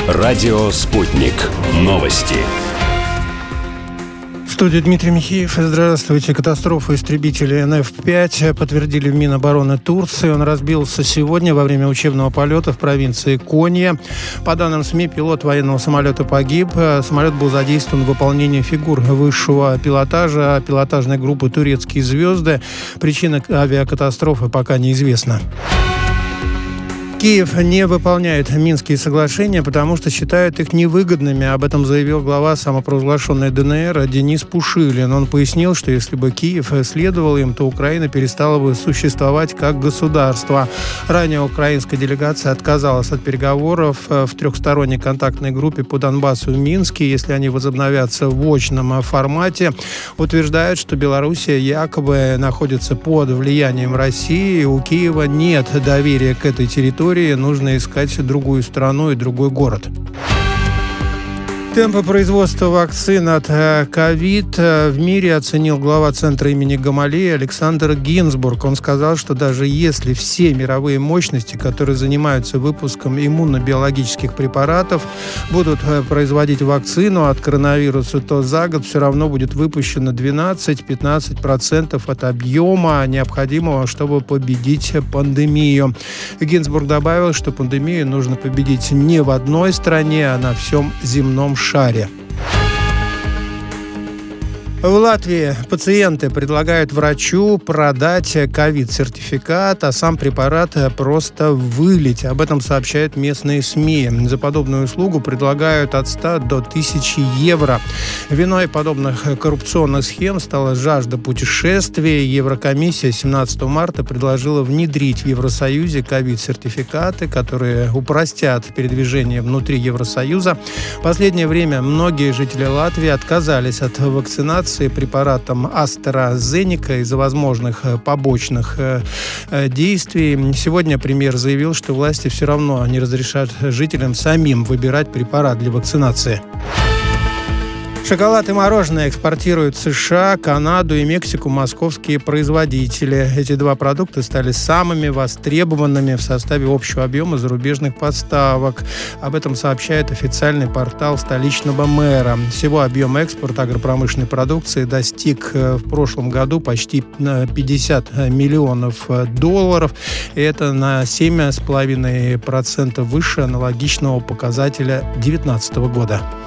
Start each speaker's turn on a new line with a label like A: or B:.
A: Радио «Спутник». Новости.
B: В студии Дмитрий Михеев. Здравствуйте. Катастрофу истребителя НФ-5 подтвердили в Минобороны Турции. Он разбился сегодня во время учебного полета в провинции Конья. По данным СМИ, пилот военного самолета погиб. Самолет был задействован в выполнении фигур высшего пилотажа пилотажной группы «Турецкие звезды». Причина авиакатастрофы пока неизвестна. Киев не выполняет Минские соглашения, потому что считает их невыгодными. Об этом заявил глава самопровозглашенной ДНР Денис Пушилин. Он пояснил, что если бы Киев следовал им, то Украина перестала бы существовать как государство. Ранее украинская делегация отказалась от переговоров в трехсторонней контактной группе по Донбассу в Минске, если они возобновятся в очном формате. Утверждают, что Белоруссия якобы находится под влиянием России. У Киева нет доверия к этой территории. Нужно искать другую страну и другой город. Темпы производства вакцин от ковид в мире оценил глава Центра имени Гамалеи Александр Гинзбург. Он сказал, что даже если все мировые мощности, которые занимаются выпуском иммунно-биологических препаратов, будут производить вакцину от коронавируса, то за год все равно будет выпущено 12-15% от объема, необходимого, чтобы победить пандемию. Гинзбург добавил, что пандемию нужно победить не в одной стране, а на всем земном шаре. В Латвии пациенты предлагают врачу продать ковид-сертификат, а сам препарат просто вылить. Об этом сообщают местные СМИ. За подобную услугу предлагают от 100 до 1000 евро. Виной подобных коррупционных схем стала жажда путешествий. Еврокомиссия 17 марта предложила внедрить в Евросоюзе ковид-сертификаты, которые упростят передвижение внутри Евросоюза. В последнее время многие жители Латвии отказались от вакцинации препаратом AstraZeneca из-за возможных побочных действий. Сегодня премьер заявил, что власти все равно не разрешат жителям самим выбирать препарат для вакцинации. Шоколад и мороженое экспортируют в США, Канаду и Мексику московские производители. Эти два продукта стали самыми востребованными в составе общего объема зарубежных поставок. Об этом сообщает официальный портал столичного мэра. Всего объем экспорта агропромышленной продукции достиг в прошлом году почти 50 миллионов долларов. И это на 7,5% выше аналогичного показателя 2019 года.